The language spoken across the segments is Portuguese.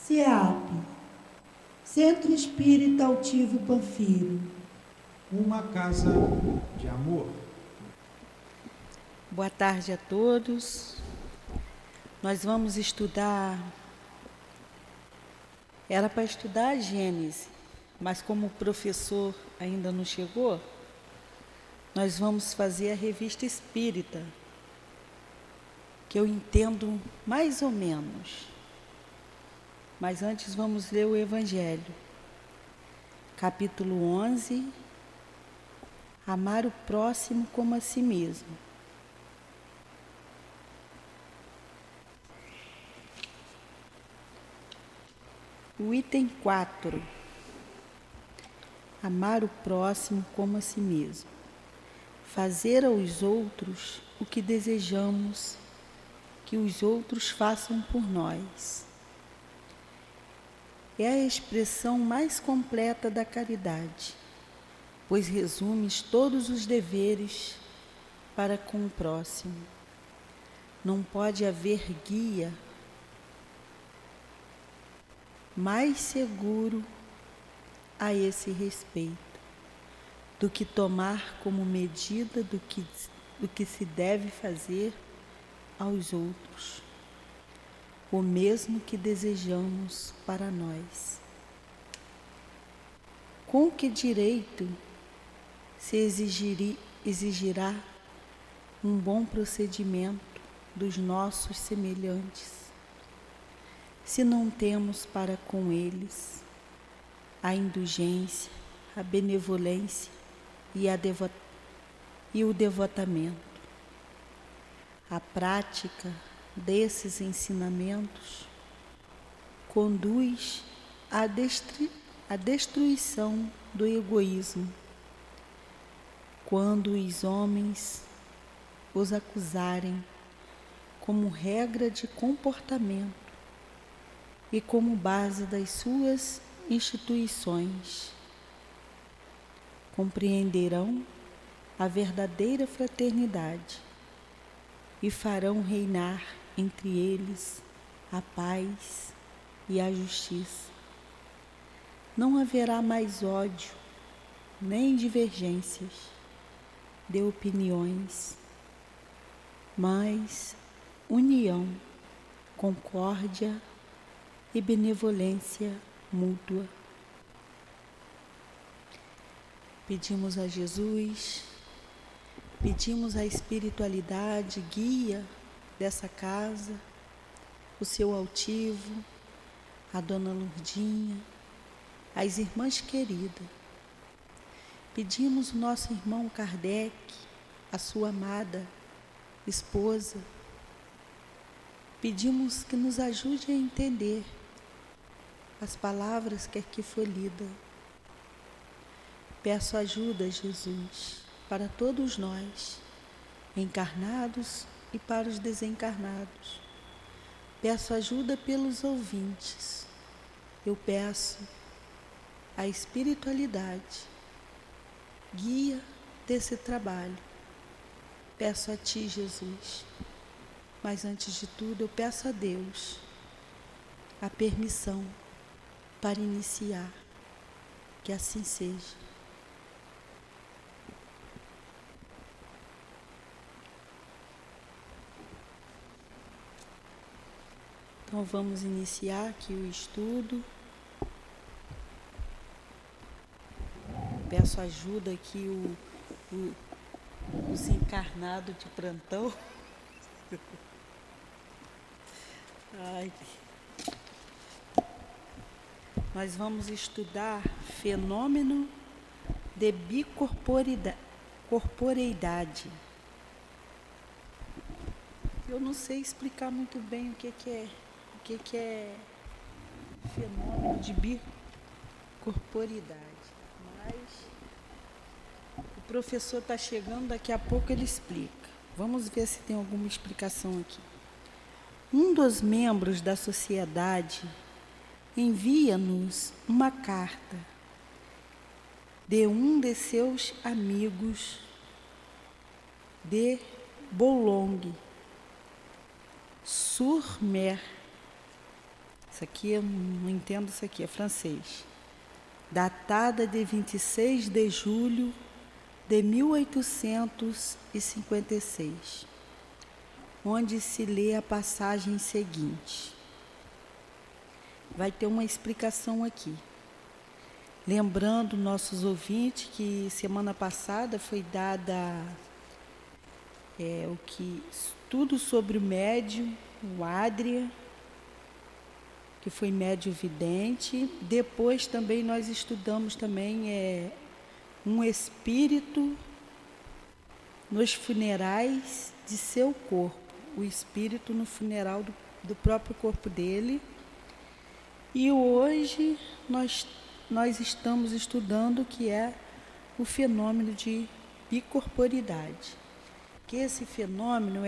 CEAP, Centro Espírita Altivo Panfiro. Uma casa de amor. Boa tarde a todos. Nós vamos estudar. Era para estudar a Gênese, mas como o professor ainda não chegou, nós vamos fazer a Revista Espírita, que eu entendo mais ou menos. Mas antes vamos ler o Evangelho. Capítulo 11. Amar o próximo como a si mesmo. O item 4. Amar o próximo como a si mesmo. Fazer aos outros o que desejamos que os outros façam por nós. É a expressão mais completa da caridade, pois resume todos os deveres para com o próximo. Não pode haver guia mais seguro a esse respeito do que tomar como medida do que se deve fazer aos outros o mesmo que desejamos para nós. Com que direito se exigirá um bom procedimento dos nossos semelhantes, se não temos para com eles a indulgência, a benevolência e o devotamento? A prática desses ensinamentos conduz à destruição do egoísmo. Quando os homens os acusarem como regra de comportamento e como base das suas instituições, compreenderão a verdadeira fraternidade e farão reinar entre eles a paz e a justiça. Não haverá mais ódio, nem divergências de opiniões, mas união, concórdia e benevolência mútua. Pedimos a Jesus, pedimos a espiritualidade guia dessa casa, o seu altivo, a dona Lourdinha, as irmãs queridas. Pedimos o nosso irmão Kardec, a sua amada esposa. Pedimos que nos ajude a entender as palavras que aqui foi lida. Peço ajuda, Jesus, para todos nós, encarnados e para os desencarnados. Peço ajuda pelos ouvintes. Eu peço a espiritualidade, guia desse trabalho. Peço a Ti, Jesus, mas antes de tudo eu peço a Deus a permissão para iniciar, que assim seja. Então vamos iniciar aqui o estudo. Peço ajuda aqui os encarnados de plantão. Ai. Nós vamos estudar fenômeno de bicorporeidade. Eu não sei explicar muito bem o que é fenômeno de bicorporeidade, mas o professor está chegando, daqui a pouco ele explica. Vamos ver se tem alguma explicação aqui. Um dos membros da sociedade envia-nos uma carta de um de seus amigos de Boulogne, sur Mer. isso aqui eu não entendo, isso aqui é francês. Datada de 26 de julho de 1856, onde se lê a passagem seguinte. Vai ter uma explicação aqui. Lembrando nossos ouvintes que semana passada foi dada tudo sobre o médium, o Adria, que foi médium vidente. Depois também nós estudamos também um espírito nos funerais de seu corpo, o espírito no funeral do próprio corpo dele. E hoje nós estamos estudando o que é o fenômeno de bicorporidade. Que esse fenômeno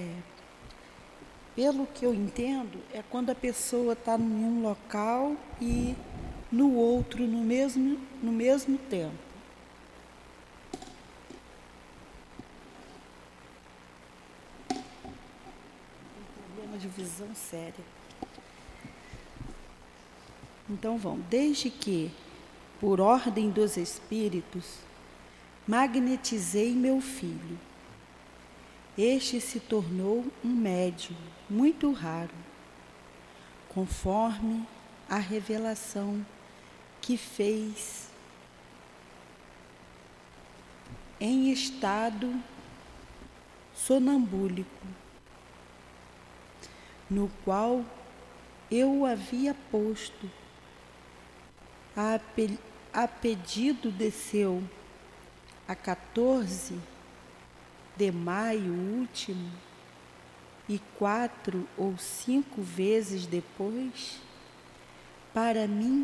pelo que eu entendo, é quando a pessoa está em um local e no outro no mesmo tempo. Tem problema de visão séria. Então vamos, desde que, por ordem dos espíritos, magnetizei meu filho. Este se tornou um médium muito raro, conforme a revelação que fez em estado sonambúlico, no qual eu o havia posto a pedido de seu a 14 de maio último, e 4 ou 5 vezes depois, para mim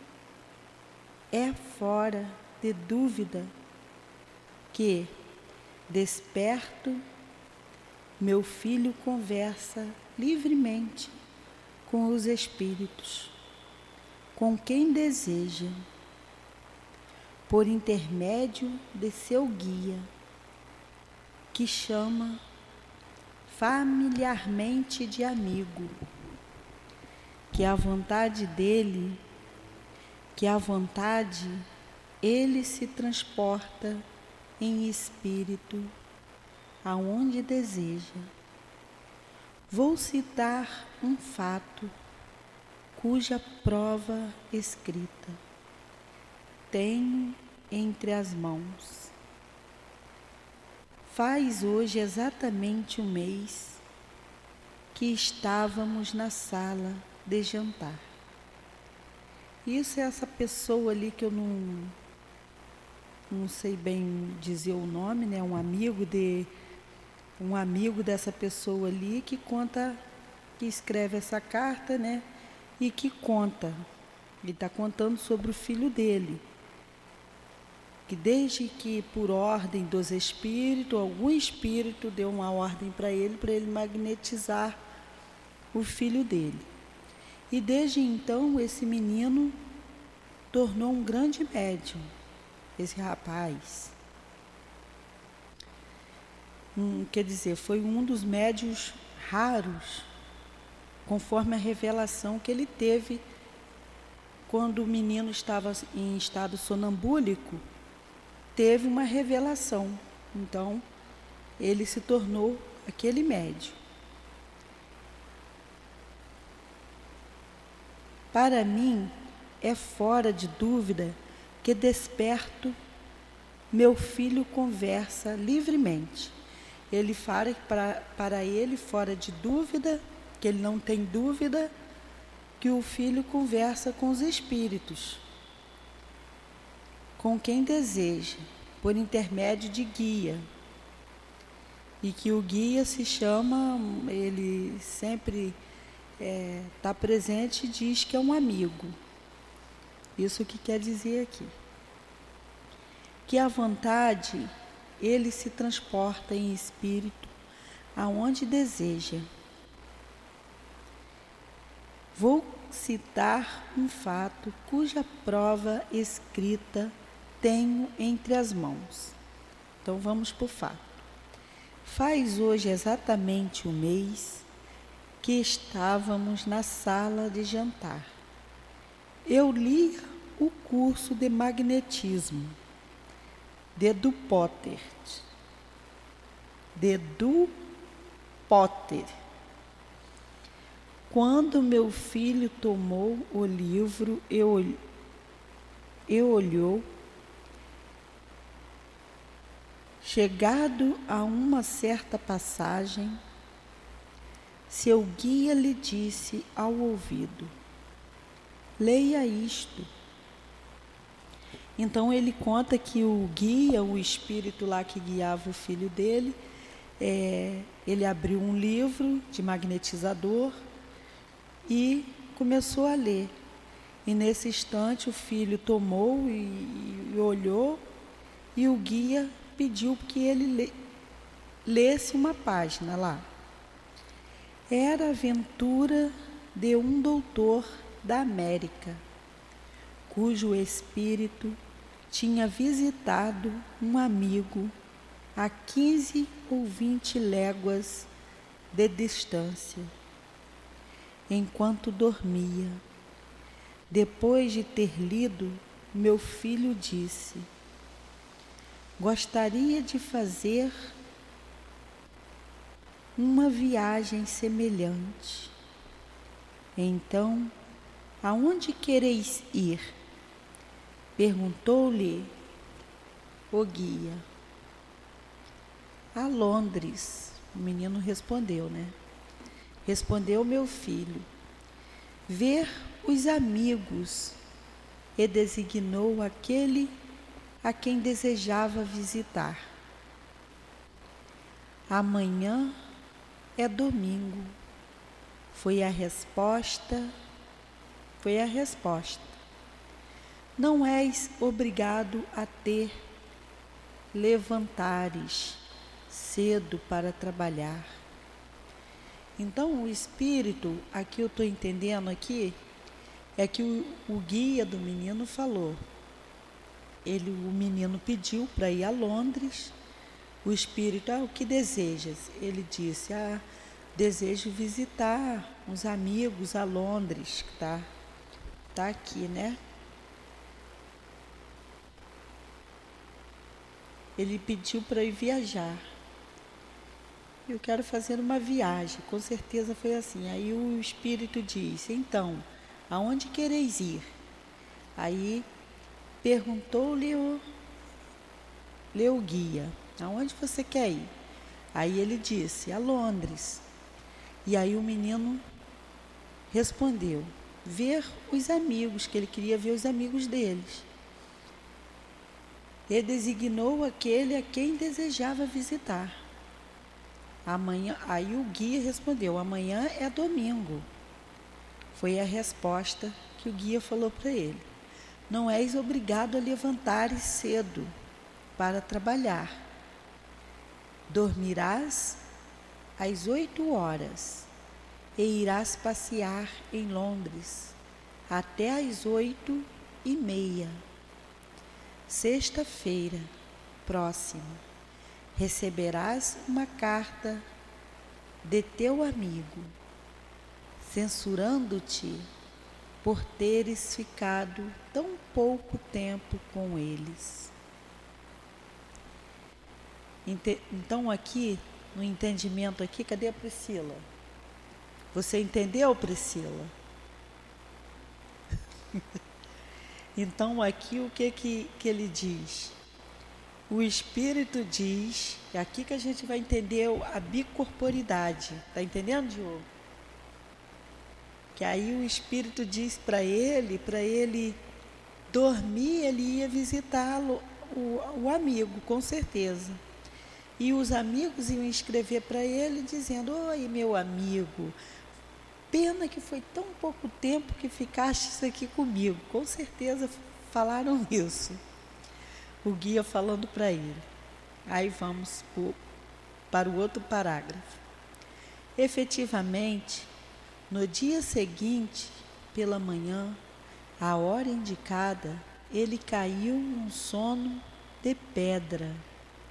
é fora de dúvida que, desperto, meu filho conversa livremente com os espíritos, com quem deseja, por intermédio de seu guia, que chama familiarmente de amigo, que a vontade ele se transporta em espírito aonde deseja. Vou citar um fato cuja prova escrita tenho entre as mãos. Faz hoje exatamente um mês que estávamos na sala de jantar. Isso é essa pessoa ali que eu não sei bem dizer o nome, né? Um amigo dessa pessoa ali que escreve essa carta, né? E que conta. Ele está contando sobre o filho dele. Que desde que, por ordem dos espíritos, algum espírito deu uma ordem para ele magnetizar o filho dele. E desde então, esse menino tornou um grande médium, esse rapaz. Quer dizer, foi um dos médiuns raros, conforme a revelação que ele teve quando o menino estava em estado sonambúlico. Teve uma revelação, então ele se tornou aquele médium. Para mim, é fora de dúvida que desperto, meu filho conversa livremente. Ele fala para ele, fora de dúvida, que ele não tem dúvida, que o filho conversa com os espíritos, com quem deseja, por intermédio de guia. E que o guia se chama, ele sempre está presente e diz que é um amigo. Isso que quer dizer aqui. Que a vontade, ele se transporta em espírito aonde deseja. Vou citar um fato cuja prova escrita tenho entre as mãos. Então vamos para o fato. Faz hoje exatamente um mês que estávamos na sala de jantar. Eu lia o curso de magnetismo de Potter. Quando meu filho tomou o livro e olhou, chegado a uma certa passagem, seu guia lhe disse ao ouvido: leia isto. Então ele conta que o guia, o espírito lá que guiava o filho dele, ele abriu um livro de magnetizador e começou a ler. E nesse instante o filho tomou e olhou, e o guia pediu que ele lesse uma página lá. Era a aventura de um doutor da América, cujo espírito tinha visitado um amigo a 15 ou 20 léguas de distância, enquanto dormia. Depois de ter lido, meu filho disse: gostaria de fazer uma viagem semelhante. Então, aonde quereis ir? Perguntou-lhe o guia. A Londres, o menino respondeu, né? Respondeu meu filho: ver os amigos, e designou aquele a quem desejava visitar. Amanhã é domingo, foi a resposta. Não és obrigado a levantares cedo para trabalhar. Então o espírito, aqui eu estou entendendo aqui, é que o guia do menino falou. O menino pediu para ir a Londres. O espírito: o que desejas? Ele disse: desejo visitar uns amigos a Londres, que tá aqui, né? Ele pediu para ir viajar. Eu quero fazer uma viagem, com certeza foi assim. Aí o espírito disse: então, aonde quereis ir? Aí perguntou-lhe o guia: aonde você quer ir? Aí ele disse: a Londres. E aí o menino respondeu: ver os amigos, que ele queria ver os amigos deles. E designou aquele a quem desejava visitar. Amanhã, aí o guia respondeu: amanhã é domingo. Foi a resposta que o guia falou para ele. Não és obrigado a levantares cedo para trabalhar. Dormirás às 8 horas e irás passear em Londres até às 8h30. Sexta-feira próxima, receberás uma carta de teu amigo, censurando-te por teres ficado tão pouco tempo com eles. Então aqui, no entendimento aqui, cadê a Priscila? Você entendeu, Priscila? Então aqui o que ele diz? O Espírito diz, é aqui que a gente vai entender a bicorporidade. Está entendendo, Diogo? Que aí o Espírito diz para ele dormir, ele ia visitá-lo, o amigo, com certeza. E os amigos iam escrever para ele dizendo: oi, meu amigo, pena que foi tão pouco tempo que ficaste aqui comigo. Com certeza falaram isso. O guia falando para ele. Aí vamos para o outro parágrafo. Efetivamente, no dia seguinte, pela manhã, à hora indicada, ele caiu num sono de pedra.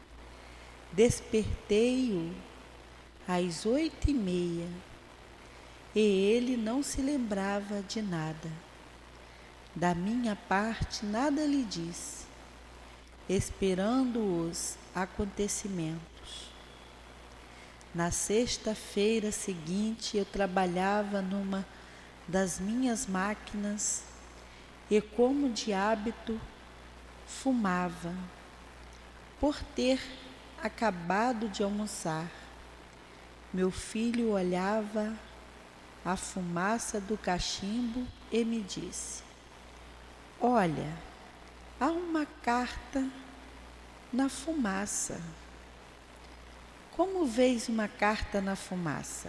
Despertei-o às 8h30 e ele não se lembrava de nada. Da minha parte, nada lhe disse, esperando os acontecimentos. Na sexta-feira seguinte, eu trabalhava numa das minhas máquinas e, como de hábito, fumava. Por ter acabado de almoçar, meu filho olhava a fumaça do cachimbo e me disse: olha, há uma carta na fumaça. Como vês uma carta na fumaça?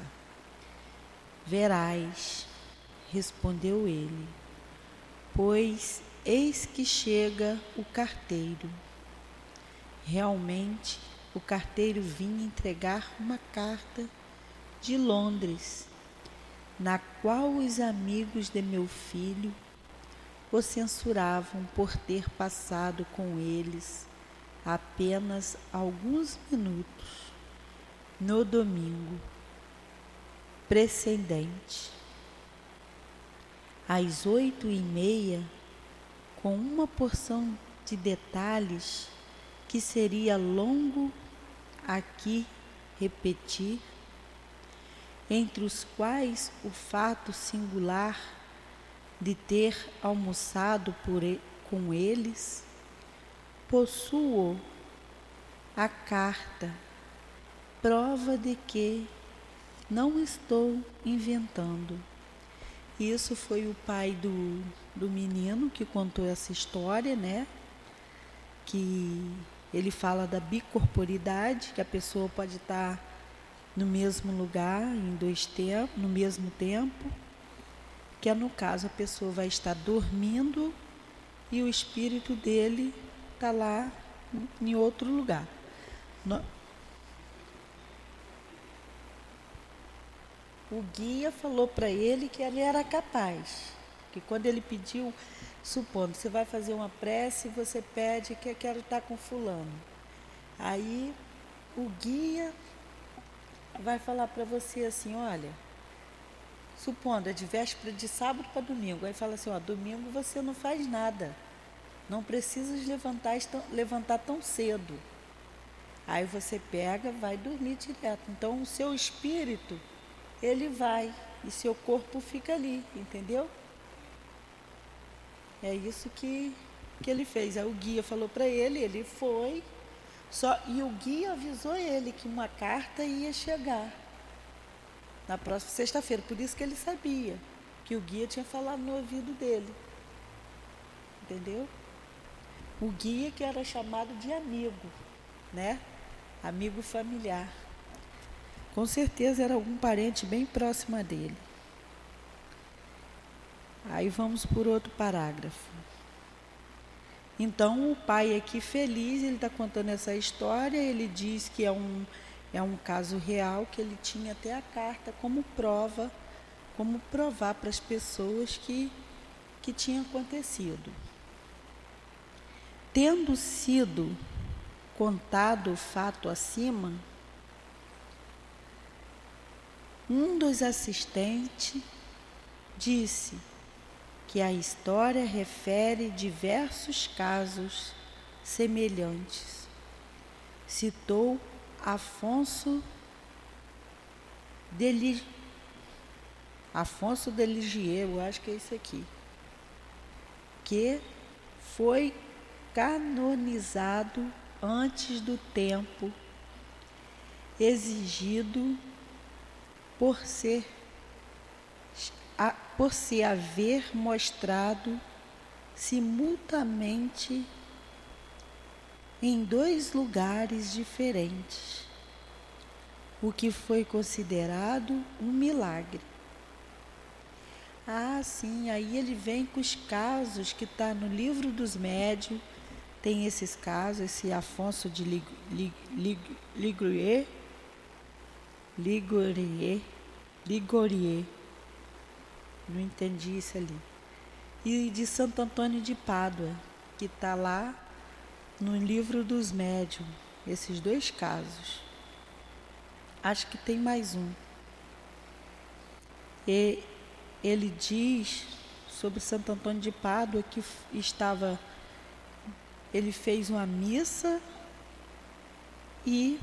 Verás, respondeu ele, pois eis que chega o carteiro. Realmente, o carteiro vinha entregar uma carta de Londres, na qual os amigos de meu filho o censuravam por ter passado com eles apenas alguns minutos no domingo precedente, às 8:30, com uma porção de detalhes que seria longo aqui repetir, entre os quais o fato singular de ter almoçado com eles. Possuo a carta, prova de que não estou inventando. Isso foi o pai do menino que contou essa história, né? Que ele fala da bicorporidade, que a pessoa pode estar no mesmo lugar, em dois tempos, no mesmo tempo, que é no caso a pessoa vai estar dormindo e o espírito dele está lá em outro lugar. O guia falou para ele que ele era capaz, que quando ele pediu, supondo, você vai fazer uma prece e você pede que eu quero estar com fulano. Aí o guia vai falar para você assim, olha, supondo, é de véspera de sábado para domingo. Aí fala assim, ó, domingo você não faz nada. Não precisa levantar tão cedo. Aí você pega, vai dormir direto. Então o seu espírito, ele vai e seu corpo fica ali, entendeu? É isso que ele fez. Aí o guia falou para ele foi, e o guia avisou ele que uma carta ia chegar na próxima sexta-feira. Por isso que ele sabia que o guia tinha falado no ouvido dele. Entendeu? O guia que era chamado de amigo, né? Amigo familiar. Com certeza era algum parente bem próximo dele. Aí vamos por outro parágrafo. Então o pai aqui feliz, ele está contando essa história, ele diz que é um caso real, que ele tinha até a carta como prova, como provar para as pessoas que tinha acontecido. Tendo sido contado o fato acima, um dos assistentes disse que a história refere diversos casos semelhantes. Citou Afonso de Ligier, eu acho que é isso aqui, que foi canonizado antes do tempo exigido por se haver mostrado simultaneamente em 2 lugares diferentes, o que foi considerado um milagre. Ah, sim, aí ele vem com os casos que está no livro dos médiuns, tem esses casos, esse Afonso de Ligorier, não entendi isso ali, e de Santo Antônio de Pádua, que está lá no livro dos médiuns, esses 2 casos. Acho que tem mais um. E ele diz sobre Santo Antônio de Pádua que ele fez uma missa e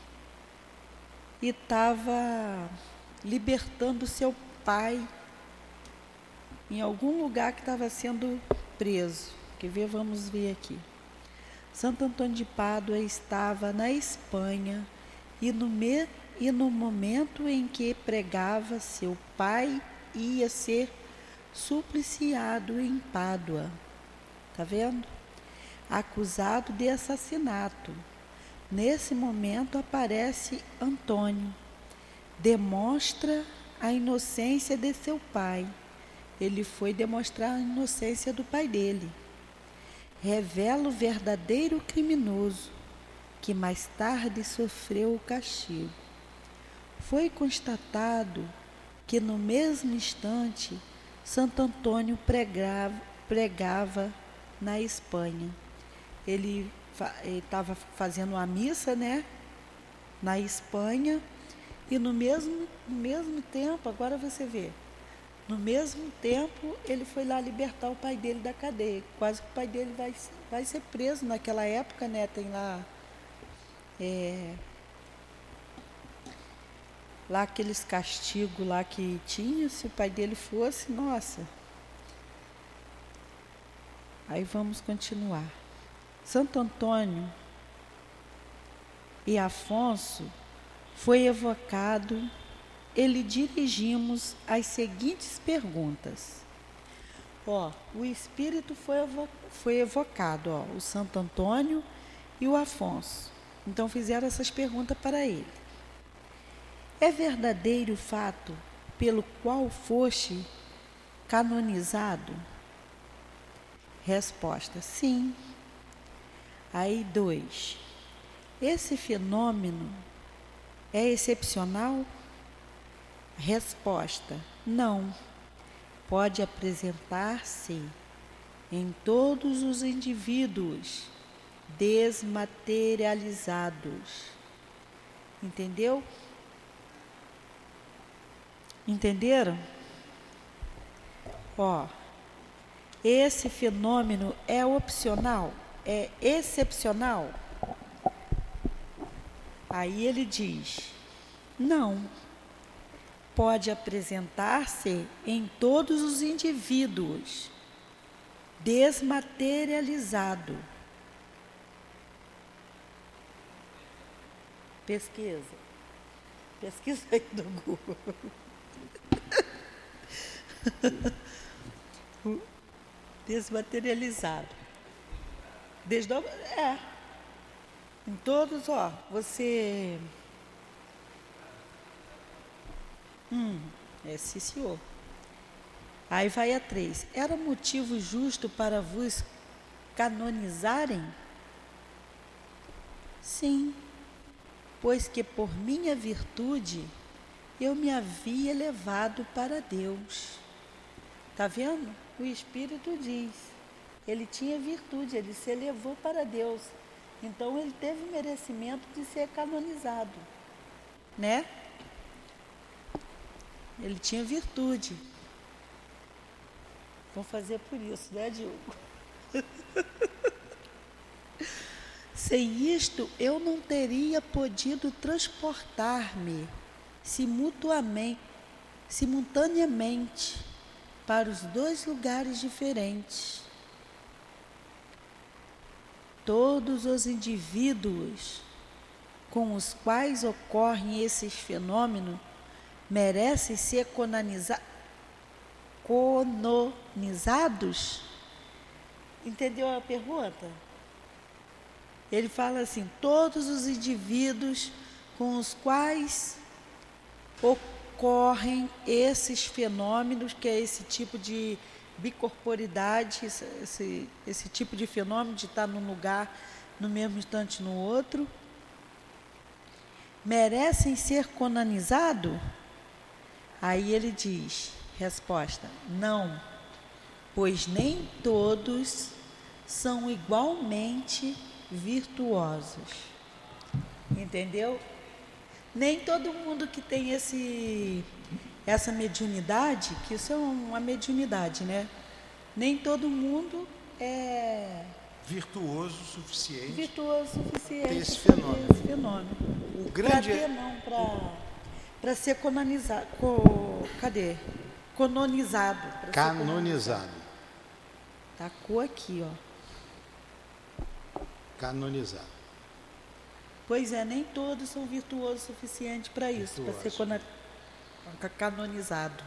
estava libertando seu pai em algum lugar que estava sendo preso. Quer ver? Vamos ver aqui. Santo Antônio de Pádua estava na Espanha e no momento em que pregava, seu pai ia ser supliciado em Pádua. Tá vendo? Acusado de assassinato. Nesse momento aparece Antônio. Demonstra a inocência de seu pai. Ele foi demonstrar a inocência do pai dele. Revela o verdadeiro criminoso, que mais tarde sofreu o castigo. Foi constatado que no mesmo instante Santo Antônio pregava na Espanha. Ele estava fazendo uma missa, né, na Espanha, e no mesmo tempo, agora você vê, no mesmo tempo ele foi lá libertar o pai dele da cadeia. Quase que o pai dele vai ser preso naquela época, né? Tem lá aqueles castigos lá que tinha, se o pai dele fosse, nossa. Aí vamos continuar. Santo Antônio e Afonso foi evocado e lhe dirigimos as seguintes perguntas. O Espírito foi evocado, o Santo Antônio e o Afonso. Então fizeram essas perguntas para ele. É verdadeiro o fato pelo qual foste canonizado? Resposta: sim. Aí 2. Esse fenômeno é excepcional? Resposta: não. Pode apresentar-se em todos os indivíduos desmaterializados. Entendeu? Entenderam? Esse fenômeno é opcional? É excepcional? Aí ele diz: não. Pode apresentar-se em todos os indivíduos, desmaterializado. Pesquisa aí do Google. Desmaterializado. Em todos, você... sim, senhor. Aí vai a 3. Era motivo justo para vos canonizarem? Sim, pois que por minha virtude eu me havia elevado para Deus. Está vendo? O Espírito diz, ele tinha virtude, ele se elevou para Deus. Então ele teve o merecimento de ser canonizado, né? Ele tinha virtude. Vamos fazer por isso, né, Diogo? Sem isto, eu não teria podido transportar-me simultaneamente para os 2 lugares diferentes. Todos os indivíduos com os quais ocorrem esses fenômenos merecem ser canonizados? Entendeu a pergunta? Ele fala assim: todos os indivíduos com os quais ocorrem esses fenômenos, que é esse tipo de bicorporidade, esse tipo de fenômeno de estar num lugar no mesmo instante no outro, merecem ser canonizados? Aí ele diz, resposta: não, pois nem todos são igualmente virtuosos. Entendeu? Nem todo mundo que tem esse essa mediunidade, que isso é uma mediunidade, né? Nem todo mundo é virtuoso o suficiente suficiente ter esse para fenômeno. ter esse fenômeno. O grande Para ser canonizado. Cadê? Canonizado. canonizado. Tacou aqui, ó. Canonizado. Pois é, nem todos são virtuosos o suficiente para isso, para ser canonizado.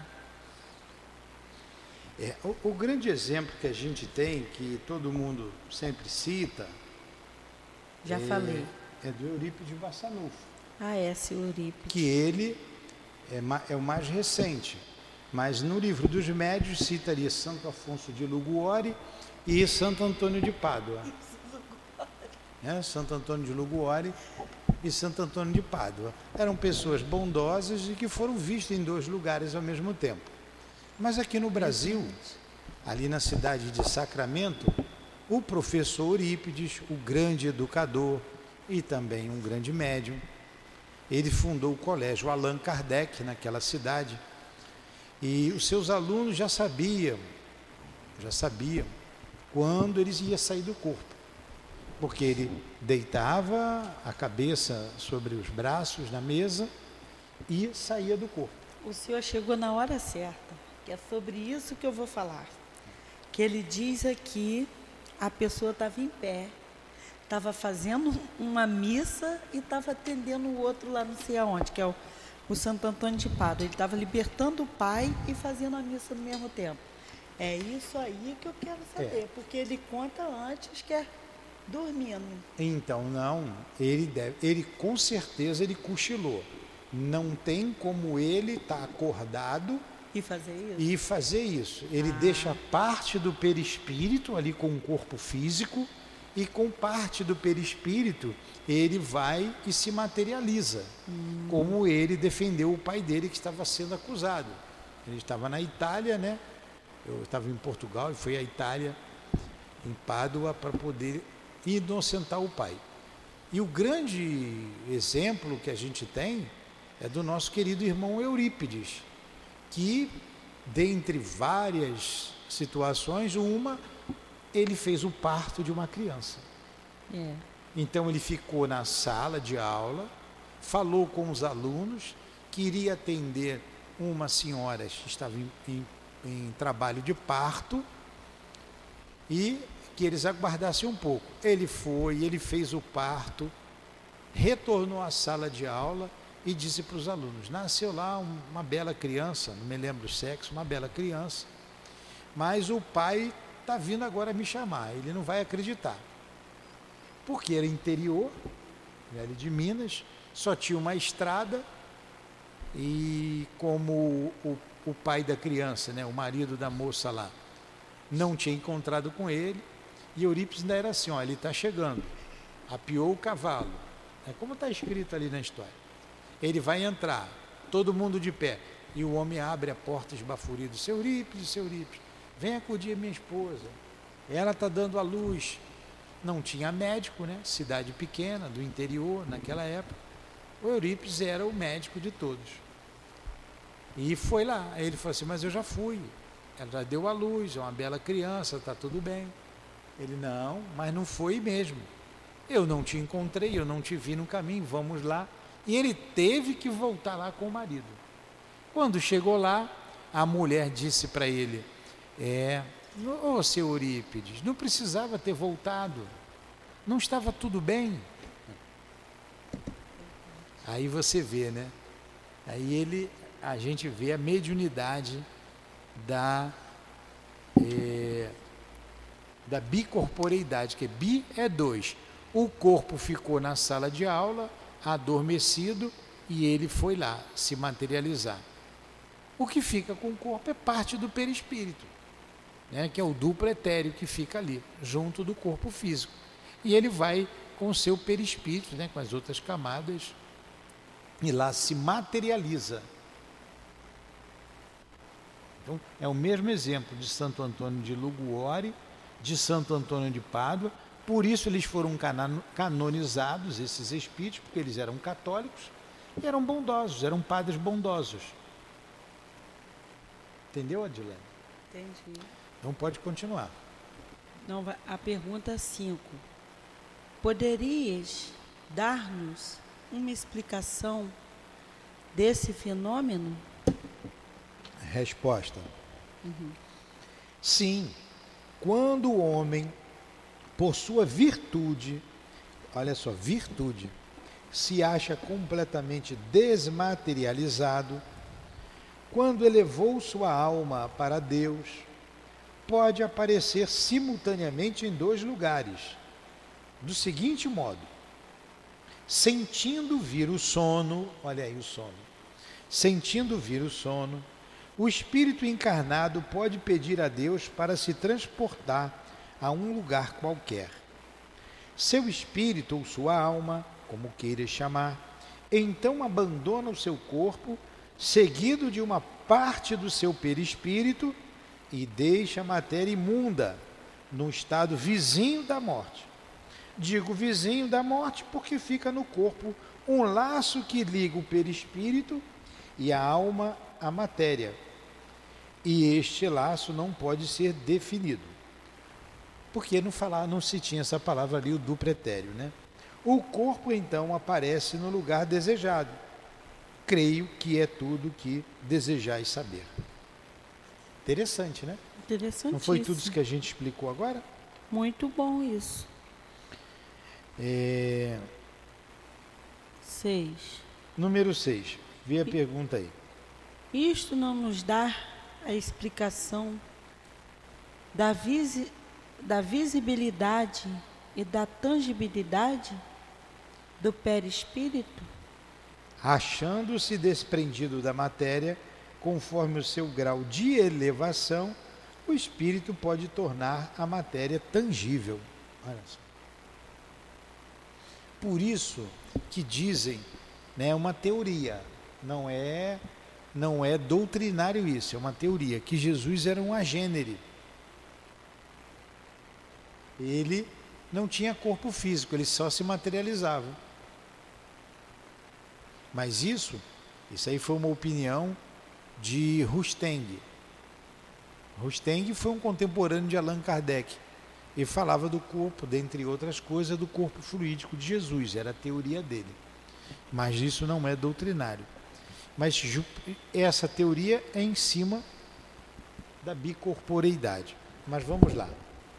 O grande exemplo que a gente tem, que todo mundo sempre cita, Já falei. é do Eurípides Barçanufo. Ah, é, seu Eurípides. Que ele é o mais recente. Mas no livro dos Médios citaria Santo Afonso de Liguori e Santo Antônio de Pádua. Santo Antônio de Liguori e Santo Antônio de Pádua. Eram pessoas bondosas e que foram vistas em 2 lugares ao mesmo tempo. Mas aqui no Brasil, ali na cidade de Sacramento, o professor Eurípides, o grande educador e também um grande médium, ele fundou o colégio Allan Kardec naquela cidade. E os seus alunos já sabiam quando eles iam sair do corpo. Porque ele deitava a cabeça sobre os braços na mesa e saía do corpo. O senhor chegou na hora certa, que é sobre isso que eu vou falar. Que ele diz aqui, a pessoa estava em pé, estava fazendo uma missa e estava atendendo o outro lá não sei aonde, que é o Santo Antônio de Pádua. Ele estava libertando o pai e fazendo a missa no mesmo tempo. É isso aí que eu quero saber, porque ele conta antes que é dormindo. Então, não, ele com certeza ele cochilou. Não tem como ele estar acordado e fazer isso. Ele deixa parte do perispírito ali com o corpo físico e com parte do perispírito ele vai e se materializa. Como ele defendeu o pai dele que estava sendo acusado. Ele estava na Itália, né? Eu estava em Portugal e fui à Itália, em Pádua, para poder inocentar o pai. E o grande exemplo que a gente tem é do nosso querido irmão Eurípides, que, dentre várias situações, ele fez o parto de uma criança. Então ele ficou na sala de aula, falou com os alunos, queria atender uma senhora que estava em trabalho de parto e que eles aguardassem um pouco. Ele foi, ele fez o parto, retornou à sala de aula e disse para os alunos: nasceu lá uma bela criança, não me lembro o sexo, uma bela criança, mas o pai está vindo agora me chamar, ele não vai acreditar. Porque era interior, Velho de Minas, só tinha uma estrada e como o pai da criança, né, o marido da moça lá, não tinha encontrado com ele, e Eurípides ainda era assim, ele está chegando, apiou o cavalo, é como está escrito ali na história. Ele vai entrar, todo mundo de pé, e o homem abre a porta esbaforido: seu Eurípides, vem acudir a minha esposa, ela está dando à luz. Não tinha médico, né? Cidade pequena, do interior, naquela época. O Eurípides era o médico de todos. E foi lá. Aí ele falou assim: mas eu já fui. Ela já deu à luz, é uma bela criança, está tudo bem. Ele: não, mas não foi mesmo. Eu não te encontrei, eu não te vi no caminho, vamos lá. E ele teve que voltar lá com o marido. Quando chegou lá, a mulher disse para ele: ô seu Eurípides, não precisava ter voltado, não estava tudo bem. Aí você vê, né? Aí a gente vê a mediunidade da bicorporeidade, que bi é 2. O corpo ficou na sala de aula, adormecido, e ele foi lá se materializar. O que fica com o corpo é parte do perispírito, né, que é o duplo etéreo que fica ali, junto do corpo físico. E ele vai com o seu perispírito, né, com as outras camadas, e lá se materializa. Então, é o mesmo exemplo de Santo Antônio de Liguori, de Santo Antônio de Pádua. Por isso eles foram canonizados, esses espíritos, porque eles eram católicos e eram bondosos, eram padres bondosos. Entendeu, Adilene? Entendi. Então pode continuar. Não, a pergunta 5. Poderias dar-nos uma explicação desse fenômeno? Resposta. Sim, quando o homem, por sua virtude, olha só, virtude, se acha completamente desmaterializado, quando elevou sua alma para Deus, pode aparecer simultaneamente em 2 lugares, do seguinte modo: sentindo vir o sono, olha aí o sono, sentindo vir o sono, o espírito encarnado pode pedir a Deus para se transportar a um lugar qualquer. Seu espírito ou sua alma, como queiras chamar, então abandona o seu corpo, seguido de uma parte do seu perispírito, e deixa a matéria imunda, num estado vizinho da morte. Digo vizinho da morte porque fica no corpo um laço que liga o perispírito e a alma à matéria. E este laço não pode ser definido. Porque não se tinha essa palavra ali, o duplo etéreo, né? O corpo então aparece no lugar desejado. Creio que é tudo o que desejais saber. Interessante, né? Interessantíssimo. Não foi tudo isso que a gente explicou agora? Muito bom isso. 6. Número 6. Vê a pergunta aí. Isto não nos dá a explicação da visibilidade e da tangibilidade do perispírito? Achando-se desprendido da matéria, conforme o seu grau de elevação, o espírito pode tornar a matéria tangível. Olha só. Por isso que dizem, né, uma teoria, não é doutrinário isso, é uma teoria, que Jesus era um agênere. Ele não tinha corpo físico, ele só se materializava. Mas isso aí foi uma opinião de Rusteng. Rusteng foi um contemporâneo de Allan Kardec. Ele falava do corpo, dentre outras coisas, do corpo fluídico de Jesus, era a teoria dele. Mas isso não é doutrinário. Mas essa teoria é em cima da bicorporeidade. Mas vamos lá.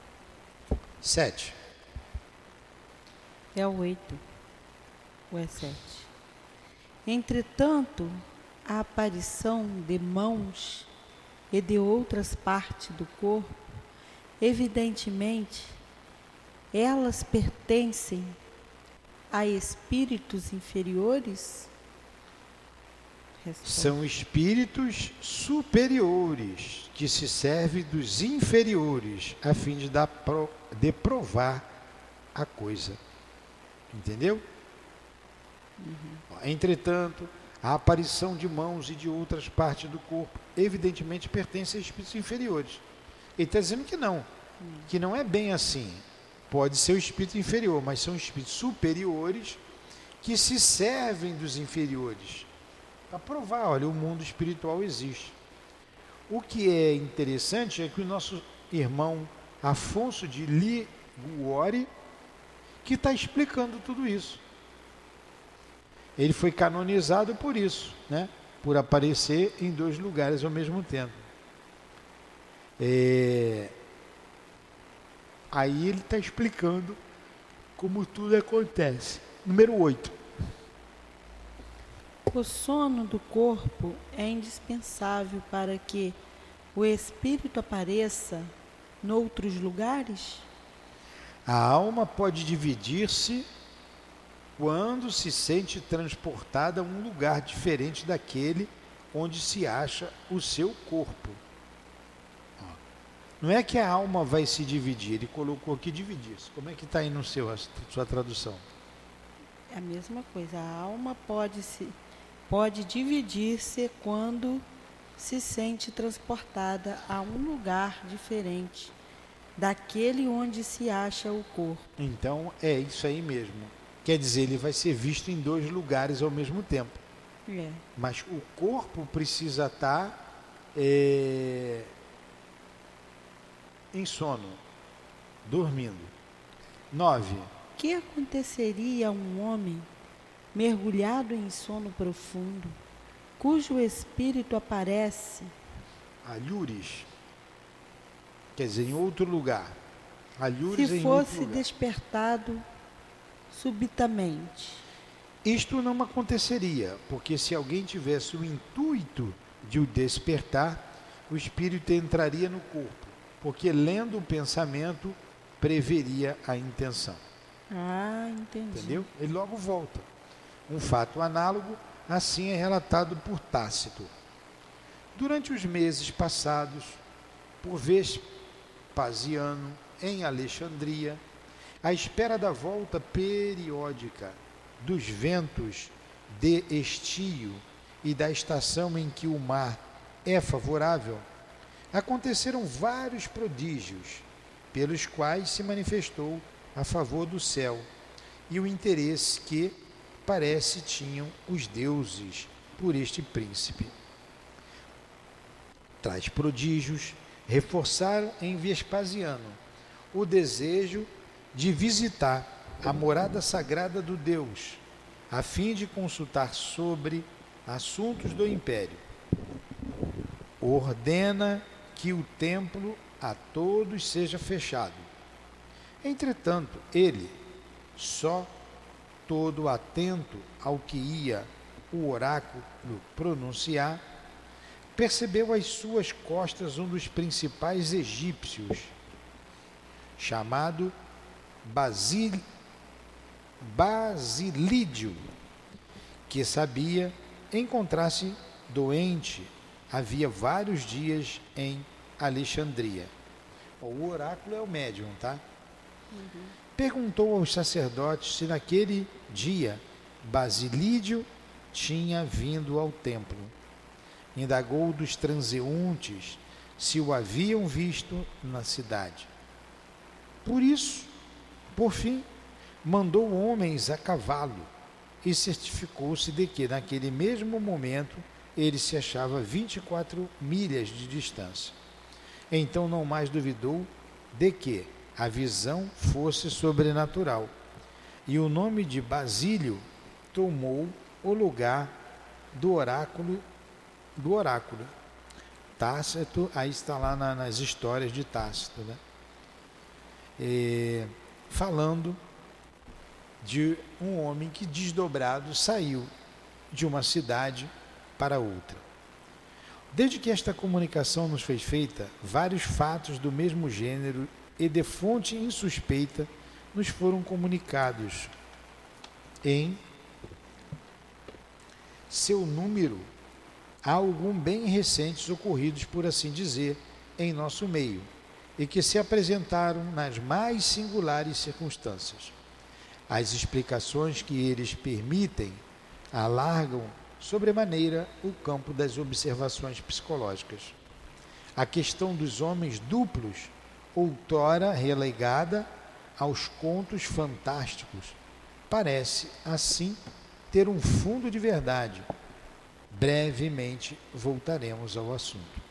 7. É o 8. Ou é 7? Entretanto, a aparição de mãos e de outras partes do corpo, evidentemente, elas pertencem a espíritos inferiores? Resposta. São espíritos superiores que se servem dos inferiores a fim de provar a coisa. Entendeu? Entretanto, a aparição de mãos e de outras partes do corpo evidentemente pertence a espíritos inferiores. Ele está dizendo que não é bem assim. Pode ser o espírito inferior, mas são espíritos superiores que se servem dos inferiores para provar, olha, o mundo espiritual existe. O que é interessante é que o nosso irmão Afonso de Liguori, que está explicando tudo isso. Ele foi canonizado por isso, né? Por aparecer em 2 lugares ao mesmo tempo. Aí ele está explicando como tudo acontece. Número 8. O sono do corpo é indispensável para que o espírito apareça noutros lugares? A alma pode dividir-se quando se sente transportada a um lugar diferente daquele onde se acha o seu corpo. Não é que a alma vai se dividir, ele colocou aqui dividir-se. Como é que está aí no sua tradução? É a mesma coisa, a alma pode dividir-se quando se sente transportada a um lugar diferente daquele onde se acha o corpo. Então é isso aí mesmo. Quer dizer, ele vai ser visto em 2 lugares ao mesmo tempo. É. Mas o corpo precisa estar em sono, dormindo. 9. Que aconteceria a um homem mergulhado em sono profundo, cujo espírito aparece Alhures, quer dizer, em outro lugar. Alhures se em outro fosse lugar. despertado subitamente? Isto não aconteceria, porque se alguém tivesse o intuito de o despertar, o espírito entraria no corpo, porque lendo o pensamento, preveria a intenção. Ah, entendi. Entendeu? Ele logo volta. Um fato análogo, assim é relatado por Tácito. Durante os meses passados, por Vespasiano, em Alexandria, à espera da volta periódica dos ventos de estio e da estação em que o mar é favorável, aconteceram vários prodígios, pelos quais se manifestou a favor do céu e o interesse que, parece, tinham os deuses por este príncipe. Tais prodígios reforçaram em Vespasiano o desejo de visitar a morada sagrada do Deus, a fim de consultar sobre assuntos do império. Ordena que o templo a todos seja fechado. Entretanto, ele, só todo atento ao que ia o oráculo pronunciar, percebeu às suas costas um dos principais egípcios, chamado Basilídio, que sabia encontrar-se doente havia vários dias em Alexandria. O oráculo é o médium, tá? Perguntou aos sacerdotes se naquele dia Basilídio tinha vindo ao templo. Indagou dos transeuntes se o haviam visto na cidade. Por isso, por fim, mandou homens a cavalo e certificou-se de que, naquele mesmo momento, ele se achava a 24 milhas de distância. Então não mais duvidou de que a visão fosse sobrenatural, e o nome de Basílio tomou o lugar do oráculo. Tácito, aí está lá nas histórias de Tácito, né? Falando de um homem que, desdobrado, saiu de uma cidade para outra. Desde que esta comunicação nos foi feita, vários fatos do mesmo gênero e de fonte insuspeita nos foram comunicados, em seu número, há algum bem recentes ocorridos, por assim dizer, em nosso meio, e que se apresentaram nas mais singulares circunstâncias. As explicações que eles permitem alargam sobremaneira o campo das observações psicológicas. A questão dos homens duplos, outrora relegada aos contos fantásticos, parece, assim, ter um fundo de verdade. Brevemente voltaremos ao assunto.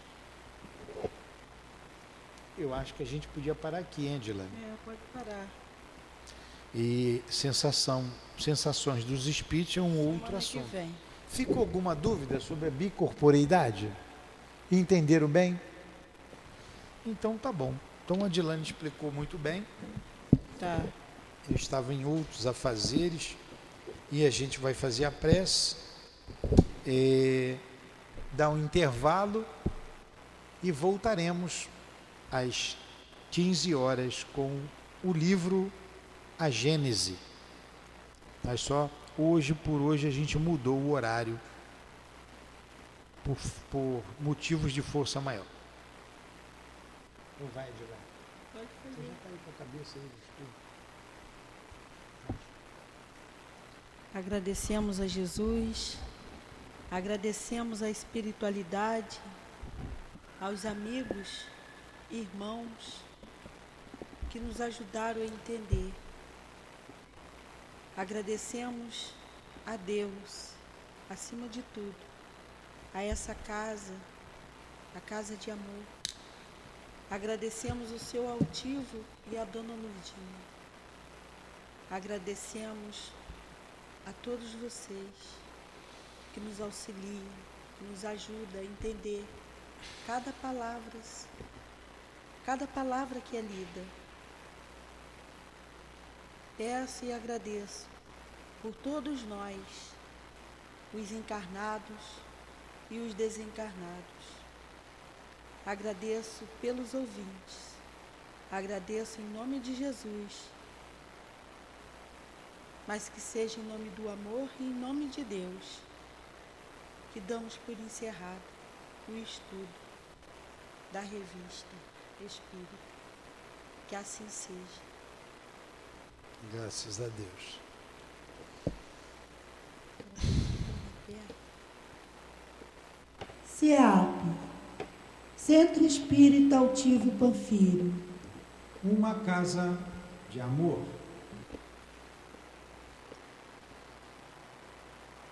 Eu acho que a gente podia parar aqui, Angela. Pode parar. E sensações dos espíritos é um outro assunto. Que vem. Ficou alguma dúvida sobre a bicorporeidade? Entenderam bem? Então tá bom. Então a Adilane explicou muito bem. Tá. Eu estava em outros afazeres e a gente vai fazer a prece, dar um intervalo e voltaremos às 15 horas com o livro A Gênese. Mas só por hoje a gente mudou o horário por motivos de força maior. Não vai, Edgar? Pode Você fazer. já está aí com a cabeça aí. Agradecemos a Jesus, agradecemos a espiritualidade, aos amigos, irmãos que nos ajudaram a entender. Agradecemos a Deus, acima de tudo, a essa casa a Casa de Amor. Agradecemos o seu altivo e a dona Lourdinha. Agradecemos a todos vocês que nos auxiliam, que nos ajudam a entender cada palavra que é lida. Peço e agradeço por todos nós, os encarnados e os desencarnados. Agradeço pelos ouvintes. Agradeço em nome de Jesus, mas que seja em nome do amor e em nome de Deus, que damos por encerrado o estudo da revista Espírita. Que assim seja. Graças a Deus. SEAP, Centro Espírita Altivo Panfiro. Uma casa de amor.